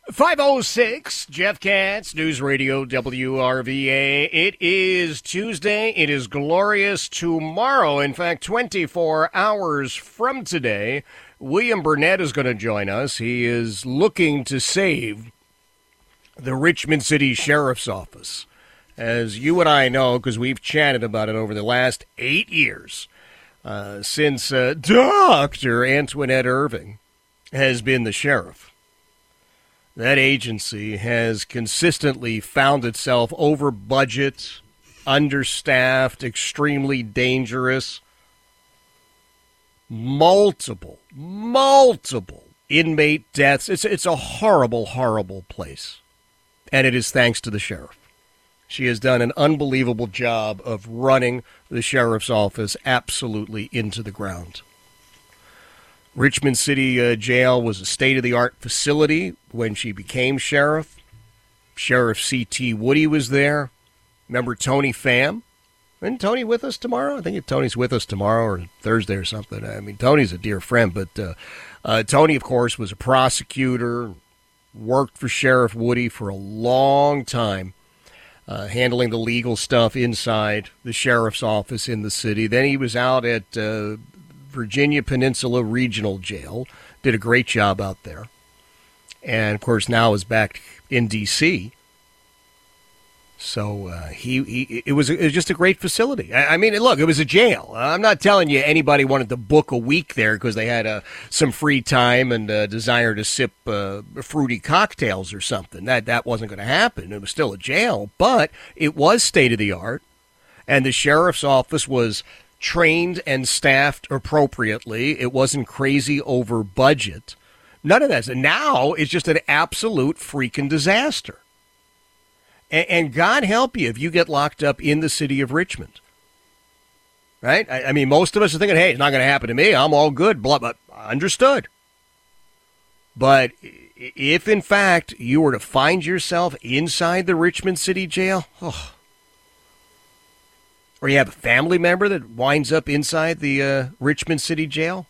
5:06, Jeff Katz, News Radio WRVA. It is Tuesday. It is glorious tomorrow. In fact, 24 hours from today, William Burnett is going to join us. He is looking to save the Richmond City Sheriff's Office. As you and I know, because we've chatted about it over the last 8 years, since Dr. Antoinette Irving has been the sheriff. That agency has consistently found itself over budget, understaffed, extremely dangerous. Multiple inmate deaths. It's a horrible, horrible place. And it is thanks to the sheriff. She has done an unbelievable job of running the sheriff's office absolutely into the ground. Richmond City Jail was a state-of-the-art facility when she became sheriff. Sheriff C.T. Woody was there. Remember Tony Pham? Isn't Tony with us tomorrow? I think Tony's with us tomorrow or Thursday or something. I mean, Tony's a dear friend, but Tony, of course, was a prosecutor, worked for Sheriff Woody for a long time, handling the legal stuff inside the sheriff's office in the city. Then he was out at Virginia Peninsula Regional Jail, did a great job out there, and of course now is back in D.C. So it was just a great facility. I mean, look, it was a jail. I'm not telling you anybody wanted to book a week there because they had some free time and a desire to sip fruity cocktails or something. That wasn't going to happen. It was still a jail, but it was state of the art, and the sheriff's office was trained and staffed appropriately. It wasn't crazy over budget. None of that. And now it's just an absolute freaking disaster. And God help you if you get locked up in the city of Richmond. Right? I mean, most of us are thinking, hey, it's not going to happen to me. I'm all good. Blah, blah. Understood. But if, in fact, you were to find yourself inside the Richmond City Jail, or you have a family member that winds up inside the Richmond City Jail,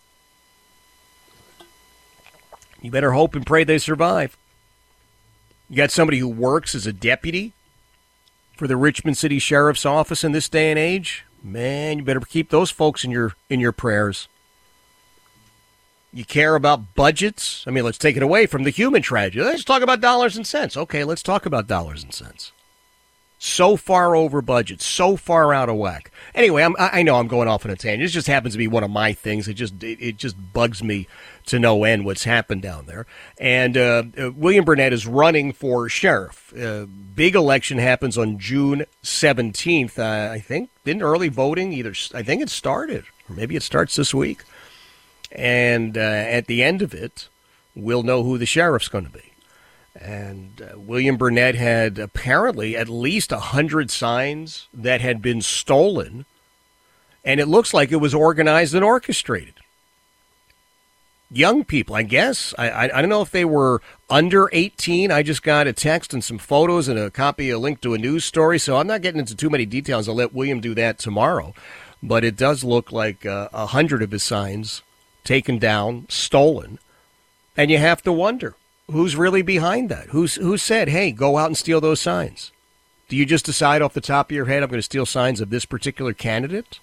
you better hope and pray they survive. You got somebody who works as a deputy for the Richmond City Sheriff's Office in this day and age. Man, you better keep those folks in your prayers. You care about budgets? I mean, let's take it away from the human tragedy. Let's talk about dollars and cents. Okay, let's talk about dollars and cents. So far over budget, so far out of whack. Anyway, I know I'm going off on a tangent. This just happens to be one of my things. It just bugs me to no end what's happened down there. And William Burnett is running for sheriff. Big election happens on June 17th. I think, didn't early voting either? I think it started, or maybe it starts this week. And at the end of it, we'll know who the sheriff's going to be. And William Burnett had apparently at least 100 signs that had been stolen, and it looks like it was organized and orchestrated. Young people, I guess. I don't know if they were under 18. I just got a text and some photos and a link to a news story, so I'm not getting into too many details. I'll let William do that tomorrow. But it does look like 100 of his signs taken down, stolen, and you have to wonder. Who's really behind that? Who said, hey, go out and steal those signs? Do you just decide off the top of your head, I'm going to steal signs of this particular candidate?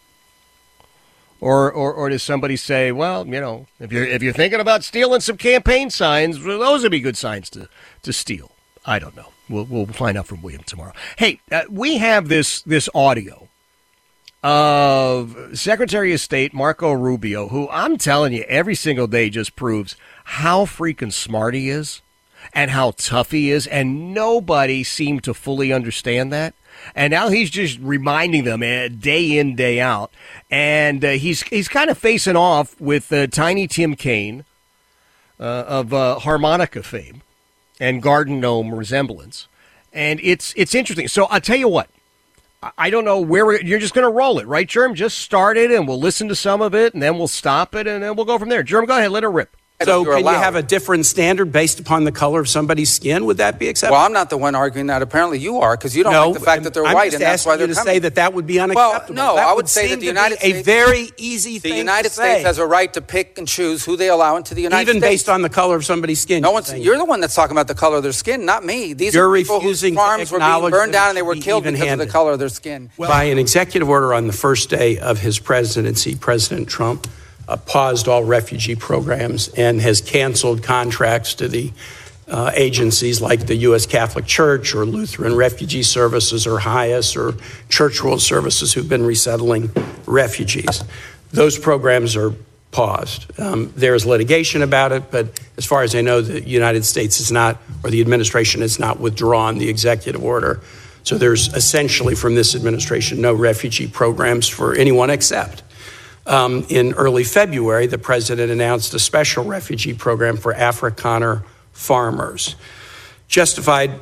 Or does somebody say, well, you know, if you're thinking about stealing some campaign signs, well, those would be good signs to steal. I don't know. We'll find out from William tomorrow. Hey, we have this audio of Secretary of State Marco Rubio, who I'm telling you every single day just proves how freaking smart he is and how tough he is, and nobody seemed to fully understand that. And now he's just reminding them day in, day out. And he's kind of facing off with Tiny Tim Kaine of harmonica fame and Garden Gnome resemblance. And it's interesting. So I'll tell you what. I don't know where you're just going to roll it, right, Germ? Just start it, and we'll listen to some of it, and then we'll stop it, and then we'll go from there. Germ, go ahead, let it rip. So can you have a different standard based upon the color of somebody's skin? Would that be acceptable? Well, I'm not the one arguing that. Apparently you are, because you don't like the fact that they're white, and that's why they're coming. I'm just asking you to say that would be unacceptable. Well, no, I would say that the United States... a very easy thing to say. The United States has a right to pick and choose who they allow into the United States. Even based on the color of somebody's skin. You're the one that's talking about the color of their skin, not me. These are people whose farms were being burned down and they were killed because of the color of their skin. By an executive order on the first day of his presidency, President Trump paused all refugee programs and has canceled contracts to the agencies like the U.S. Catholic Church or Lutheran Refugee Services or HIAS or Church World Services who've been resettling refugees. Those programs are paused. There's litigation about it, but as far as I know, the United States is not, or the administration has not withdrawn the executive order. So there's essentially from this administration no refugee programs for anyone except. In early February, the president announced a special refugee program for Afrikaner farmers, justified,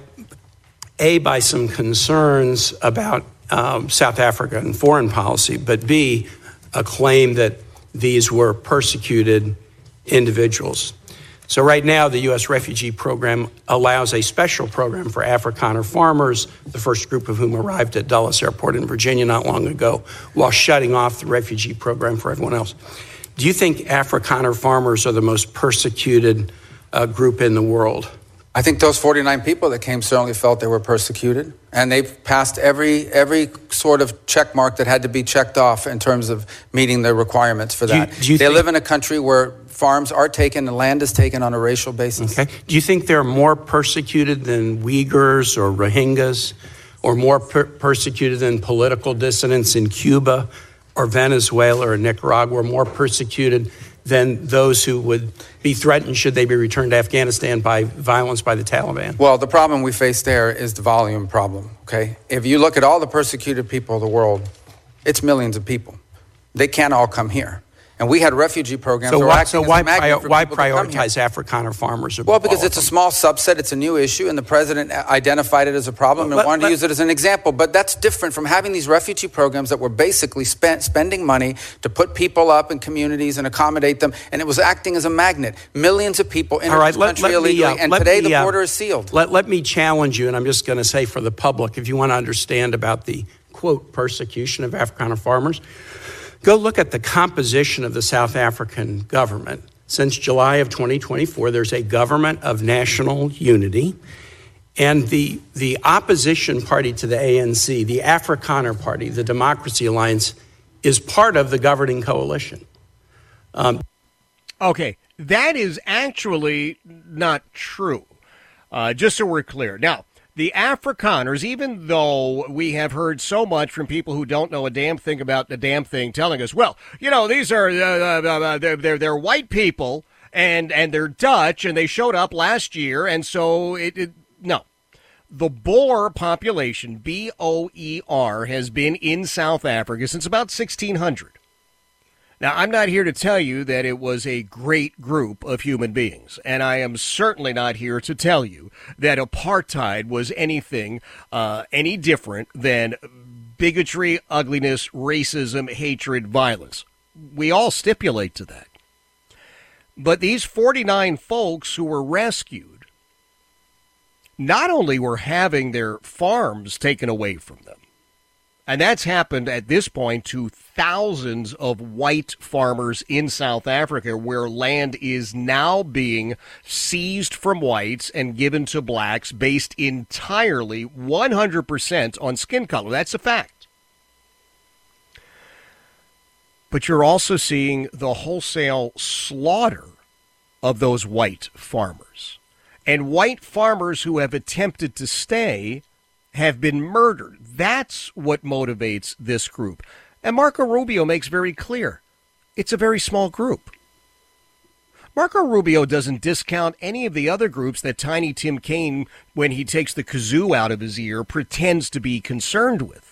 A, by some concerns about South African foreign policy, but B, a claim that these were persecuted individuals. So right now, the U.S. refugee program allows a special program for Afrikaner farmers, the first group of whom arrived at Dulles Airport in Virginia not long ago, while shutting off the refugee program for everyone else. Do you think Afrikaner farmers are the most persecuted group in the world? I think those 49 people that came certainly felt they were persecuted, and they've passed every sort of check mark that had to be checked off in terms of meeting the requirements for that. They live in a country where farms are taken and land is taken on a racial basis. Okay. Do you think they're more persecuted than Uyghurs or Rohingyas, or more persecuted than political dissidents in Cuba or Venezuela or Nicaragua, or more persecuted than those who would be threatened should they be returned to Afghanistan by violence by the Taliban? Well, the problem we face there is the volume problem, okay? If you look at all the persecuted people of the world, it's millions of people. They can't all come here. And we had refugee programs. So why prioritize Afrikaner farmers? Well, because it's a small subset. It's a new issue, and the president identified it as a problem and wanted to use it as an example. But that's different from having these refugee programs that were basically spending money to put people up in communities and accommodate them, and it was acting as a magnet. Millions of people enter this country illegally, and today the border is sealed. Let me challenge you, and I'm just going to say for the public, if you want to understand about the, quote, persecution of Afrikaner farmers, go look at the composition of the South African government. Since July of 2024, there's a government of national unity. And the opposition party to the ANC, the Afrikaner Party, the Democracy Alliance, is part of the governing coalition. Okay, that is actually not true, just so we're clear. Now, the Afrikaners, even though we have heard so much from people who don't know a damn thing about the damn thing telling us, well, you know, these are, they're white people and they're Dutch and they showed up last year. And so no, the Boer population, B-O-E-R, has been in South Africa since about 1600. Now, I'm not here to tell you that it was a great group of human beings, and I am certainly not here to tell you that apartheid was anything any different than bigotry, ugliness, racism, hatred, violence. We all stipulate to that. But these 49 folks who were rescued not only were having their farms taken away from them, and that's happened at this point to thousands of white farmers in South Africa, where land is now being seized from whites and given to blacks based entirely 100% on skin color. That's a fact. But you're also seeing the wholesale slaughter of those white farmers. And white farmers who have attempted to stay have been murdered. That's what motivates this group. And Marco Rubio makes very clear, it's a very small group. Marco Rubio doesn't discount any of the other groups that Tiny Tim Kaine, when he takes the kazoo out of his ear, pretends to be concerned with.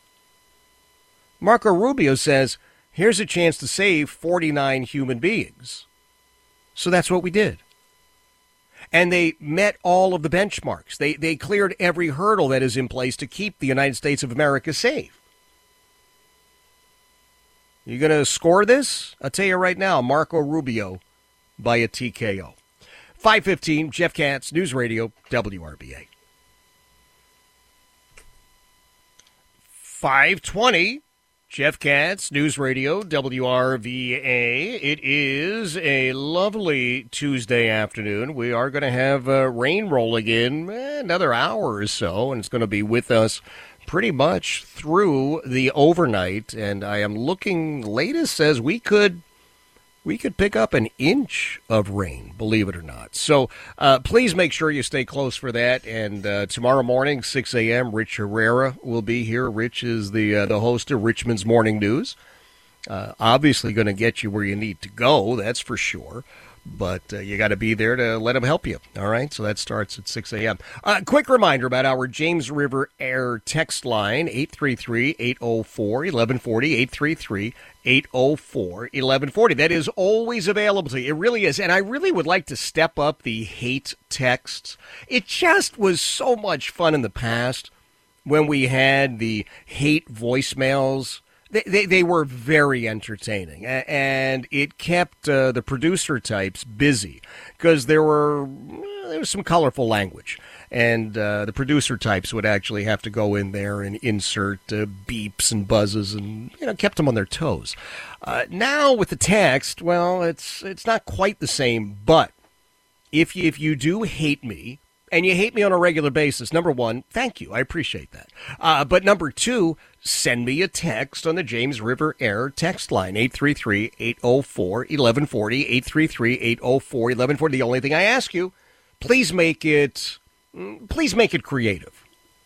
Marco Rubio says, here's a chance to save 49 human beings. So that's what we did. And they met all of the benchmarks. They cleared every hurdle that is in place to keep the United States of America safe. You going to score this? I'll tell you right now, Marco Rubio by a TKO. 5:15, Jeff Katz, News Radio, WRBA. 5:20, Jeff Katz, News Radio, WRVA. It is a lovely Tuesday afternoon. We are going to have rain rolling in another hour or so, and it's going to be with us pretty much through the overnight. And I am looking, latest says we could pick up an inch of rain, believe it or not. So please make sure you stay close for that. And tomorrow morning, 6 a.m., Rich Herrera will be here. Rich is the host of Richmond's Morning News. Obviously going to get you where you need to go, that's for sure. But you got to be there to let him help you. All right, so that starts at 6 a.m. Quick reminder about our James River Air text line, 833-804-1140, 833-804-1140. That is always available to you. It really is. And I really would like to step up the hate texts. It just was so much fun in the past when we had the hate voicemails. They were very entertaining, and it kept the producer types busy because there was some colorful language, and the producer types would actually have to go in there and insert beeps and buzzes, and kept them on their toes. Now with the text, well, it's not quite the same, but if you do hate me, and you hate me on a regular basis, number one, thank you. I appreciate that. But number two, send me a text on the James River Air text line, 833-804-1140, 833-804-1140. The only thing I ask you, please make it creative.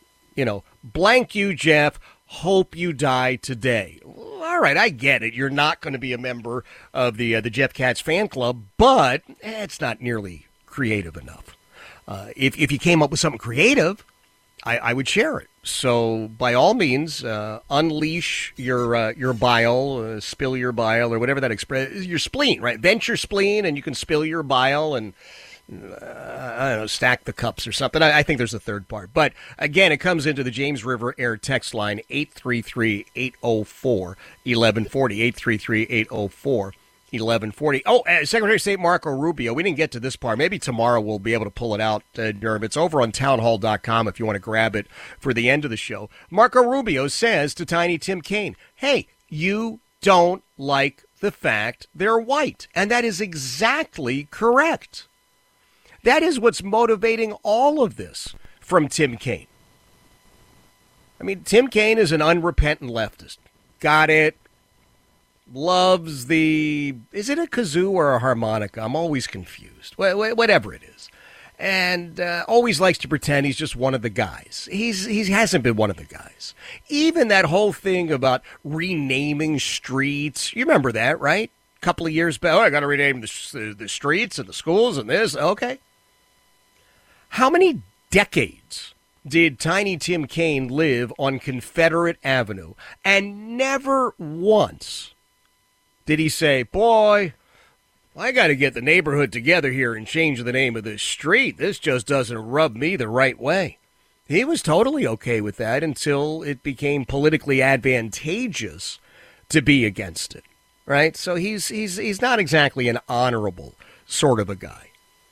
Blank you, Jeff, hope you die today. All right, I get it. You're not going to be a member of the Jeff Katz fan club, but it's not nearly creative enough. If you came up with something creative, I would share it. So by all means, unleash your bile, spill your bile, or whatever that your spleen, right? Vent your spleen, and you can spill your bile and I don't know, stack the cups or something. I think there's a third part, but again, it comes into the James River Air text line 833-804-1140, 833-804-1140. Oh, Secretary of State Marco Rubio, we didn't get to this part. Maybe tomorrow we'll be able to pull it out, Durham. It's over on townhall.com if you want to grab it for the end of the show. Marco Rubio says to Tiny Tim Kaine, hey, you don't like the fact they're white. And that is exactly correct. That is what's motivating all of this from Tim Kaine. I mean, Tim Kaine is an unrepentant leftist. Got it. Loves is it a kazoo or a harmonica? I'm always confused. Whatever it is. And always likes to pretend he's just one of the guys. He hasn't been one of the guys. Even that whole thing about renaming streets. You remember that, right? A couple of years back. Oh, I got to rename the streets and the schools and this. Okay. How many decades did Tiny Tim Kaine live on Confederate Avenue? And never once did he say, boy, I got to get the neighborhood together here and change the name of this street. This just doesn't rub me the right way. He was totally okay with that until it became politically advantageous to be against it, right? So he's not exactly an honorable sort of a guy.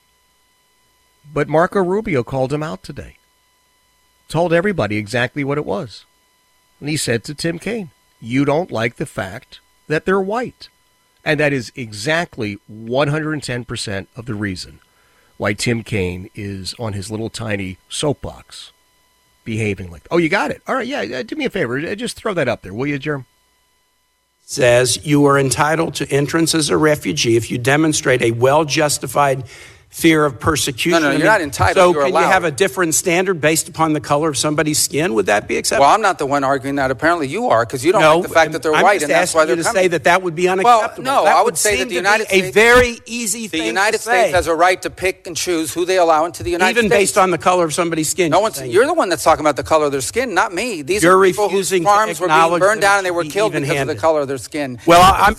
But Marco Rubio called him out today. Told everybody exactly what it was. And he said to Tim Kaine, you don't like the fact that they're white. And that is exactly 110% of the reason why Tim Kaine is on his little tiny soapbox behaving like that. Oh, you got it. All right, yeah, do me a favor. Just throw that up there, will you, Jerm? Says you are entitled to entrance as a refugee if you demonstrate a well-justified fear of persecution. No, you're not entitled. So you're can allowed. You have a different standard based upon the color of somebody's skin? Would that be acceptable? Well, I'm not the one arguing that. Apparently you are, because you don't like the fact that they're white, and that's why they're coming. I'm just asking you to say that would be unacceptable. Well, no, that I would say that the United States... a very easy thing to say. The United States has a right to pick and choose who they allow into the United States. Even based on the color of somebody's skin. You're the one that's talking about the color of their skin, not me. These you're are people whose farms were being burned down and they were killed because of the color of their skin. Well,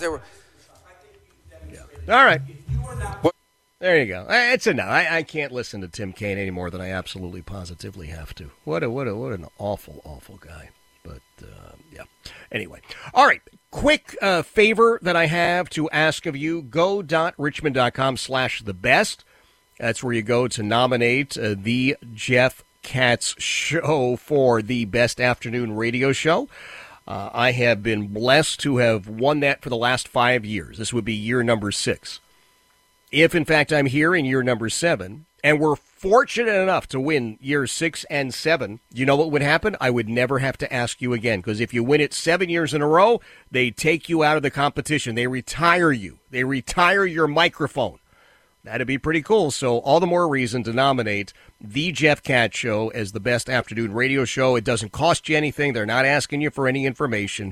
All right. There you go. It's enough. I can't listen to Tim Kaine any more than I absolutely positively have to. What an awful, awful guy. But, yeah. Anyway. All right. Quick favor that I have to ask of you. Go.richmond.com/thebest. That's where you go to nominate the Jeff Katz Show for the Best Afternoon Radio Show. I have been blessed to have won that for the last 5 years. This would be year number 6. If, in fact, I'm here in year number 7, and we're fortunate enough to win years 6 and 7, you know what would happen? I would never have to ask you again, because if you win it 7 years in a row, they take you out of the competition. They retire you. They retire your microphone. That'd be pretty cool. So all the more reason to nominate the Jeff Katz Show as the best afternoon radio show. It doesn't cost you anything. They're not asking you for any information.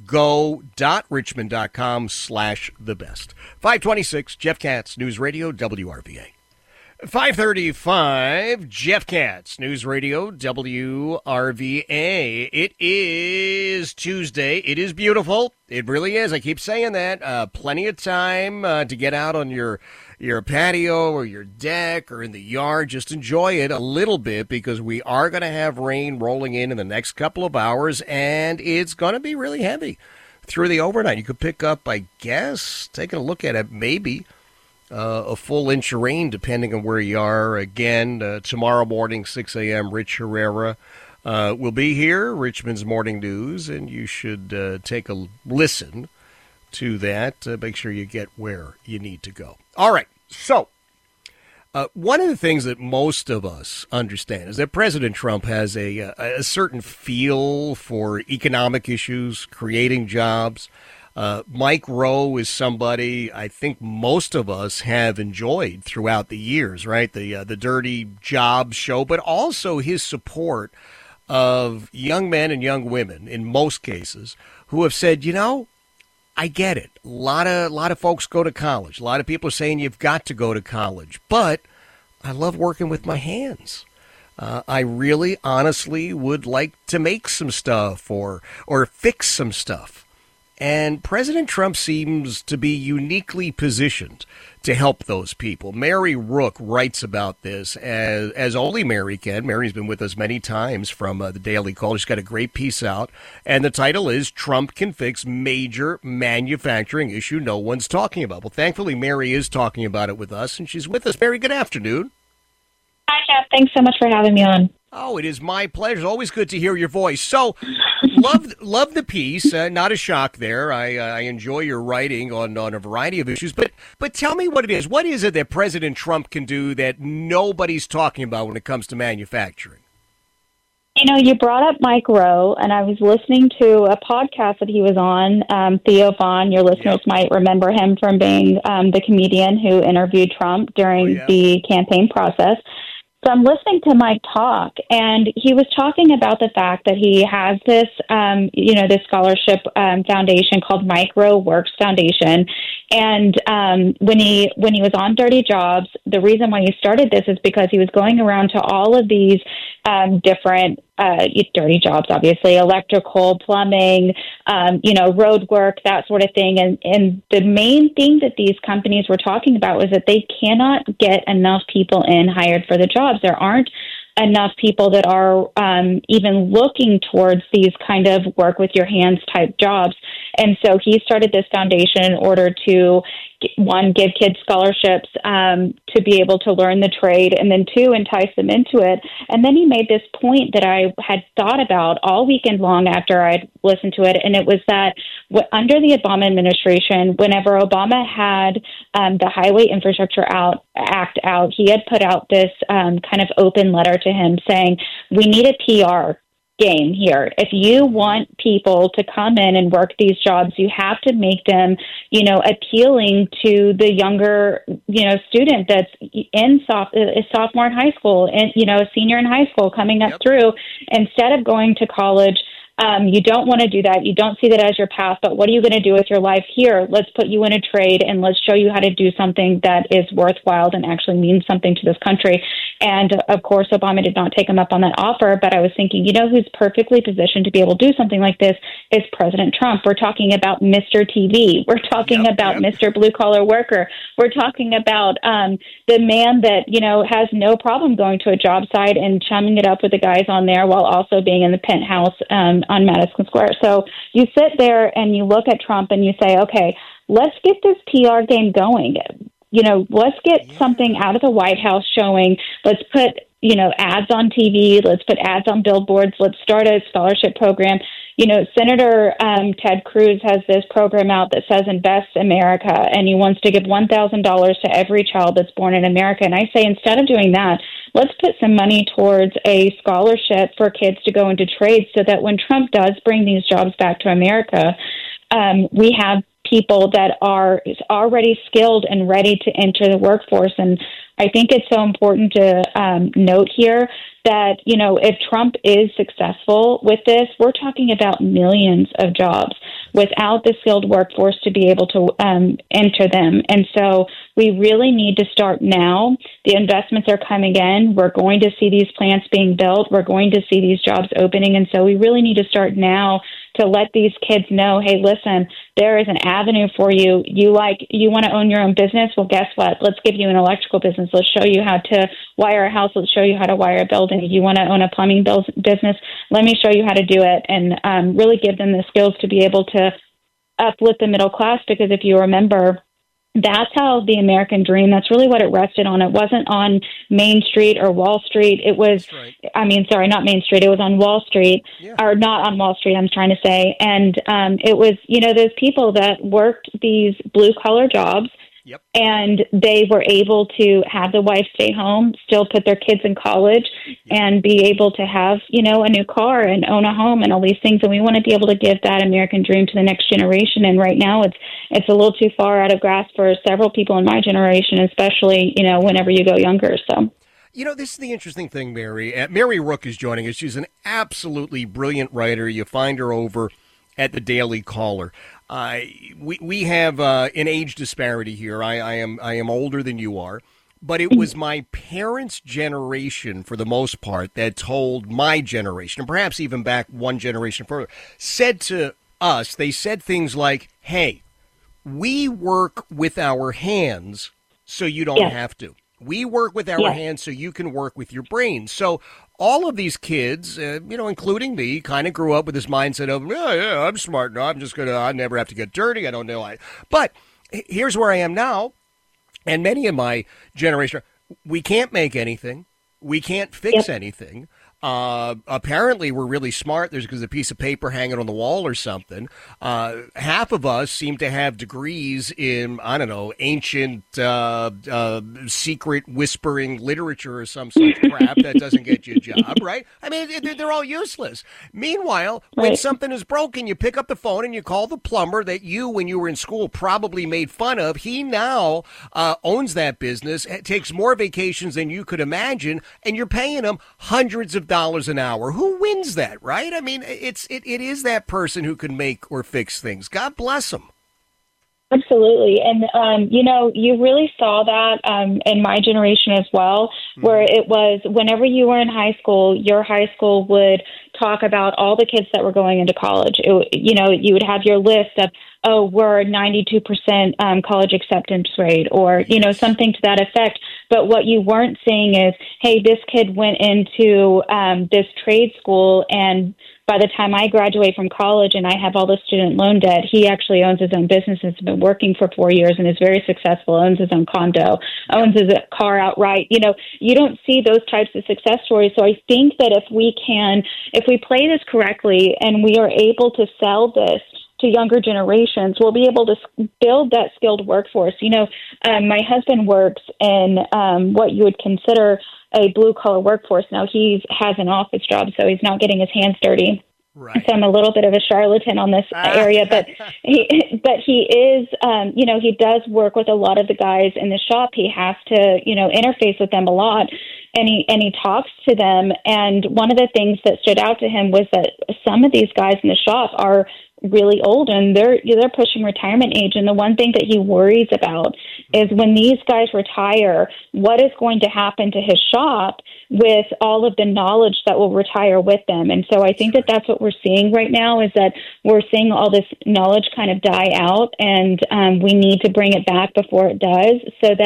Go.richmond.com/thebest. 526, Jeff Katz, News Radio, WRVA. 535, Jeff Katz, News Radio, WRVA. It is Tuesday. It is beautiful. It really is. I keep saying that. Plenty of time to get out on your patio or your deck or in the yard. Just enjoy it a little bit, because we are going to have rain rolling in the next couple of hours, and it's going to be really heavy through the overnight. You could pick up, I guess, taking a look at it, maybe a full inch of rain, depending on where you are. Again, tomorrow morning, 6 a.m., Rich Herrera will be here, Richmond's Morning News, and you should take a listen to that. Make sure you get where you need to go. All right, so one of the things that most of us understand is that President Trump has a certain feel for economic issues, creating jobs. Mike Rowe is somebody I think most of us have enjoyed throughout the years, right? The Dirty Jobs show, but also his support of young men and young women, in most cases, who have said, you know, I get it. A lot of folks go to college. A lot of people are saying you've got to go to college, but I love working with my hands. I really, honestly would like to make some stuff or fix some stuff. And President Trump seems to be uniquely positioned to help those people. Mary Rook writes about this as only Mary can. Mary's been with us many times from the Daily Call. She's got a great piece out. And the title is Trump Can Fix Major Manufacturing Issue No One's Talking About. Well, thankfully, Mary is talking about it with us, and she's with us. Mary, good afternoon. Hi, Jeff. Thanks so much for having me on. Oh, it is my pleasure. It's always good to hear your voice. So, love the piece. Not a shock there. I enjoy your writing on a variety of issues. But tell me what it is. What is it that President Trump can do that nobody's talking about when it comes to manufacturing? You know, you brought up Mike Rowe, and I was listening to a podcast that he was on, Theo Vaughn. Your listeners might remember him from being the comedian who interviewed Trump during the campaign process. So I'm listening to Mike talk, and he was talking about the fact that he has this, this scholarship foundation called Mike Rowe Works Foundation. And when he was on Dirty Jobs, the reason why he started this is because he was going around to all of these different dirty jobs, obviously, electrical, plumbing, road work, that sort of thing. And the main thing that these companies were talking about was that they cannot get enough people hired for the jobs. There aren't enough people that are even looking towards these kind of work with your hands type jobs. And so he started this foundation in order to, one, give kids scholarships to be able to learn the trade, and then two, entice them into it. And then he made this point that I had thought about all weekend long after I'd listened to it, and it was that under the Obama administration, whenever Obama had the Highway Infrastructure Act out, he had put out this kind of open letter to him saying, we need a PR game here. If you want people to come in and work these jobs, you have to make them, appealing to the younger, student that's in sophomore in high school and, a senior in high school coming up through. Instead of going to college, you don't want to do that. You don't see that as your path, but what are you going to do with your life here? Let's put you in a trade and let's show you how to do something that is worthwhile and actually means something to this country. And of course, Obama did not take him up on that offer, but I was thinking, who's perfectly positioned to be able to do something like this is President Trump. We're talking about Mr. TV. We're talking about Mr. Blue Collar Worker. We're talking about the man that, has no problem going to a job site and chumming it up with the guys on there while also being in the penthouse on Madison Square. So you sit there and you look at Trump and you say, okay, let's get this PR game going. Let's get something out of the White House showing, let's put, ads on TV, let's put ads on billboards, let's start a scholarship program. Senator Ted Cruz has this program out that says Invest America, and he wants to give $1,000 to every child that's born in America. And I say, instead of doing that, let's put some money towards a scholarship for kids to go into trades so that when Trump does bring these jobs back to America, we have people that are already skilled and ready to enter the workforce. And I think it's so important to note here that, if Trump is successful with this, we're talking about millions of jobs without the skilled workforce to be able to enter them. And so we really need to start now. The investments are coming in. We're going to see these plants being built. We're going to see these jobs opening. And so we really need to start now to let these kids know, hey, listen, there is an avenue for you. You want to own your own business? Well, guess what? Let's give you an electrical business. Let's show you how to wire a house. Let's show you how to wire a building. You want to own a plumbing business? Let me show you how to do it, and really give them the skills to be able to uplift the middle class. Because if you remember, that's how the American dream, that's really what it rested on. It wasn't on Main Street or Wall Street. It was, right. Not Main Street. It was on Wall Street, or not on Wall Street, I'm trying to say. And it was, those people that worked these blue-collar jobs, and they were able to have the wife stay home, still put their kids in college, and be able to have, a new car and own a home and all these things. And we want to be able to give that American dream to the next generation. And right now it's a little too far out of grasp for several people in my generation, especially, whenever you go younger. So. This is the interesting thing, Mary. Mary Rook is joining us. She's an absolutely brilliant writer. You find her over at the Daily Caller. We have an age disparity here. I am older than you are, but it was my parents' generation, for the most part, that told my generation, and perhaps even back one generation further, said to us, they said things like, hey, we work with our hands so you don't have to. We work with our hands so you can work with your brain. So all of these kids, including me, kind of grew up with this mindset of, I'm smart now. I never have to get dirty. I don't know. But here's where I am now. And many of my generation, we can't make anything. We can't fix anything. Apparently, we're really smart. There's a piece of paper hanging on the wall or something. Half of us seem to have degrees in, ancient secret whispering literature or some such crap that doesn't get you a job, right? I mean, they're all useless. Meanwhile, when something is broken, you pick up the phone and you call the plumber that you, when you were in school, probably made fun of. He now owns that business, takes more vacations than you could imagine, and you're paying him hundreds of dollars an hour. Who wins that, right? I mean, it is that person who can make or fix things. God bless them. Absolutely. And, you really saw that in my generation as well, where it was whenever you were in high school, your high school would talk about all the kids that were going into college. You would have your list of, we're 92% college acceptance rate, or, something to that effect. But what you weren't saying is, hey, this kid went into this trade school, and by the time I graduate from college and I have all the student loan debt, he actually owns his own business, has been working for 4 years and is very successful, owns his own condo, owns his car outright. You don't see those types of success stories. So I think that if we play this correctly and we are able to sell this to younger generations, we'll be able to build that skilled workforce. My husband works in what you would consider a blue-collar workforce. Now, he has an office job, so he's not getting his hands dirty. Right. So I'm a little bit of a charlatan on this area, but he is, he does work with a lot of the guys in the shop. He has to, interface with them a lot, and he talks to them. And one of the things that stood out to him was that some of these guys in the shop are really old and they're pushing retirement age. And the one thing that he worries about is when these guys retire, what is going to happen to his shop with all of the knowledge that will retire with them. And so I think that that's what we're seeing right now, is that we're seeing all this knowledge kind of die out, and we need to bring it back before it does, so that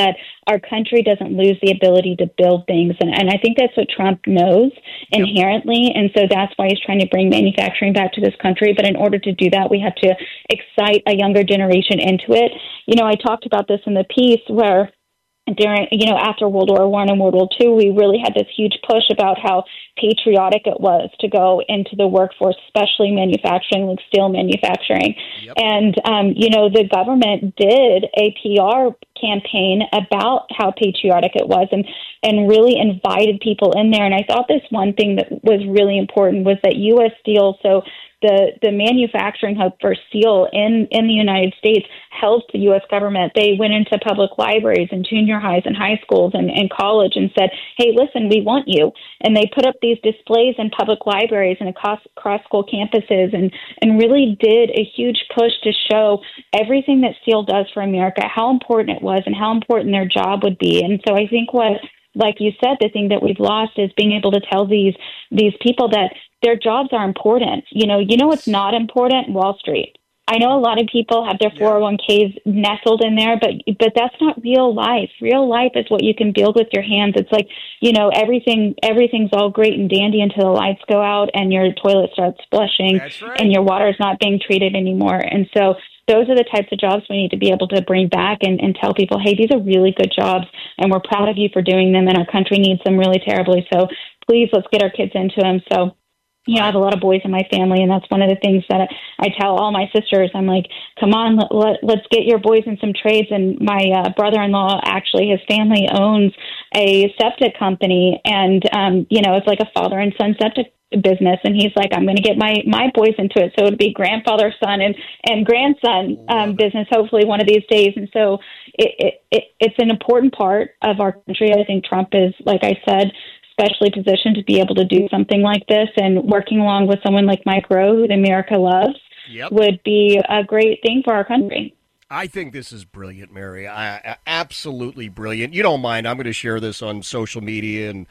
our country doesn't lose the ability to build things. And I think that's what Trump knows inherently. And so that's why he's trying to bring manufacturing back to this country. But in order to do that, we have to excite a younger generation into it. I talked about this in the piece where during, after World War I and World War II, we really had this huge push about how patriotic it was to go into the workforce, especially manufacturing, like steel manufacturing. Yep. And, the government did a PR campaign about how patriotic it was and really invited people in there. And I thought this one thing that was really important was that U.S. Steel, so the manufacturing hub for steel in the United States, helped the U.S. government. They went into public libraries and junior highs and high schools and college and said, hey, listen, we want you. And they put up these displays in public libraries and across school campuses and really did a huge push to show everything that steel does for America, how important it was and how important their job would be. And so I think like you said, the thing that we've lost is being able to tell these people that their jobs are important. It's not important? Wall Street. I know a lot of people have their 401ks nestled in there, but that's not real life. Real life is what you can build with your hands. It's like, everything's all great and dandy until the lights go out and your toilet starts flushing. That's right. And your water is not being treated anymore. And so those are the types of jobs we need to be able to bring back and tell people, hey, these are really good jobs and we're proud of you for doing them and our country needs them really terribly. So please, let's get our kids into them. So I have a lot of boys in my family, and that's one of the things that I tell all my sisters. I'm like, come on, let's get your boys in some trades. And my brother-in-law, actually, his family owns a septic company, and, it's like a father and son septic business. And he's like, I'm going to get my boys into it. So it'll be grandfather, son, and grandson business, hopefully one of these days. And so it's an important part of our country. I think Trump is, like I said, especially positioned to be able to do something like this, and working along with someone like Mike Rowe, who America loves, would be a great thing for our country. I think this is brilliant, Mary. Absolutely brilliant. You don't mind? I'm going to share this on social media and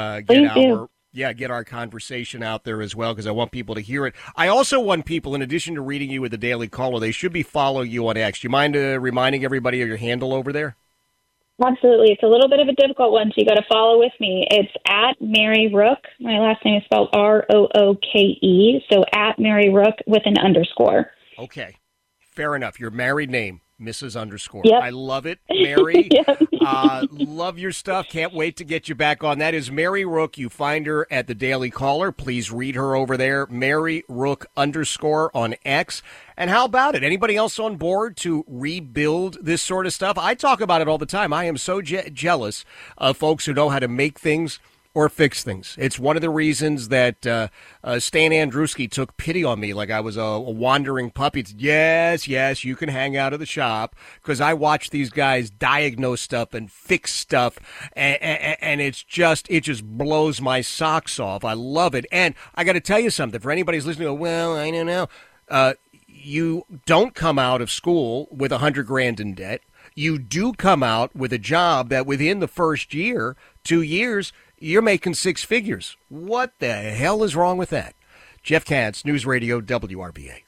get our conversation out there as well, because I want people to hear it. I also want people, in addition to reading you with the Daily Caller, they should be following you on X. Do you mind reminding everybody of your handle over there? Absolutely. It's a little bit of a difficult one, so you got to follow with me. It's at Mary Rooke. My last name is spelled Rooke. So at Mary Rooke with an underscore. Okay. Fair enough. Your married name, Mrs. Underscore. Yep. I love it, Mary. Yep. Love your stuff. Can't wait to get you back on. That is Mary Rooke. You find her at the Daily Caller. Please read her over there, Mary Rooke underscore on X. And how about it? Anybody else on board to rebuild this sort of stuff? I talk about it all the time. I am so jealous of folks who know how to make things or fix things. It's one of the reasons that Stan Andruski took pity on me like I was a wandering puppy. Yes, you can hang out at the shop, because I watch these guys diagnose stuff and fix stuff, and it just blows my socks off. I love it. And I got to tell you something. For anybody who's listening, well, I don't know. You don't come out of school with $100,000 in debt. You do come out with a job that within the first year, 2 years, you're making six figures. What the hell is wrong with that? Jeff Katz, News Radio WRVA.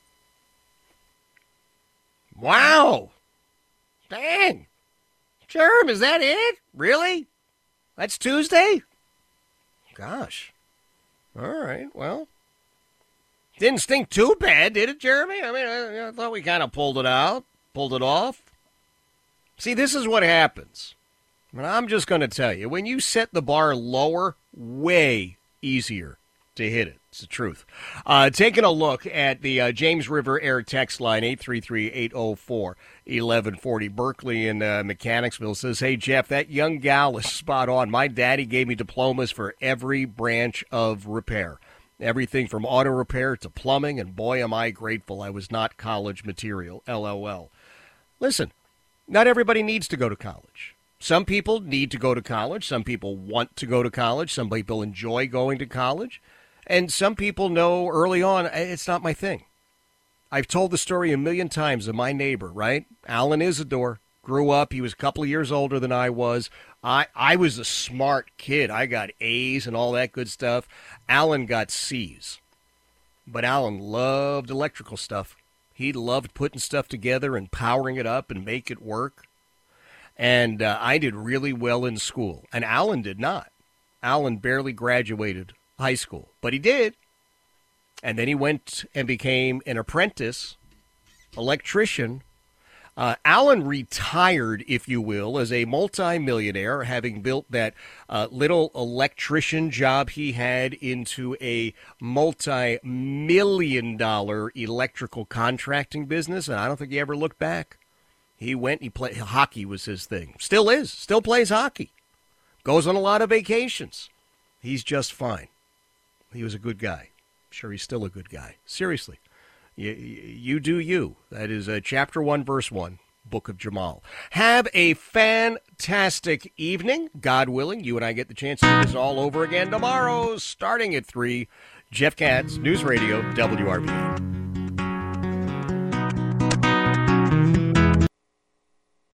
Wow. Dang. Germ, is that it? Really? That's Tuesday? Gosh. All right, well. Didn't stink too bad, did it, Jeremy? I mean, I thought we kind of pulled it off. See, this is what happens. And I'm just going to tell you, when you set the bar lower, way easier to hit it. It's the truth. Taking a look at the James River Air text line, 833-804-1140. Berkeley in Mechanicsville says, hey, Jeff, that young gal is spot on. My daddy gave me diplomas for every branch of repair. Everything from auto repair to plumbing, and boy, am I grateful I was not college material, LOL. Listen, not everybody needs to go to college. Some people need to go to college. Some people want to go to college. Some people enjoy going to college. And some people know early on, it's not my thing. I've told the story a million times of my neighbor, right? Alan Isidore grew up. He was a couple of years older than I was. I was a smart kid. I got A's and all that good stuff. Alan got C's. But Alan loved electrical stuff. He loved putting stuff together and powering it up and make it work. And I did really well in school. And Alan did not. Alan barely graduated high school, but he did. And then he went and became an apprentice electrician. Alan retired, if you will, as a multimillionaire, having built that little electrician job he had into a multi-million-dollar electrical contracting business, and I don't think he ever looked back. He went, he played, hockey was his thing. Still is, still plays hockey. Goes on a lot of vacations. He's just fine. He was a good guy. I'm sure he's still a good guy. Seriously. You do you. That is chapter 1, verse 1, Book of Jamal. Have a fantastic evening. God willing, you and I get the chance to do this all over again tomorrow, starting at 3. Jeff Katz, News Radio, WRVA.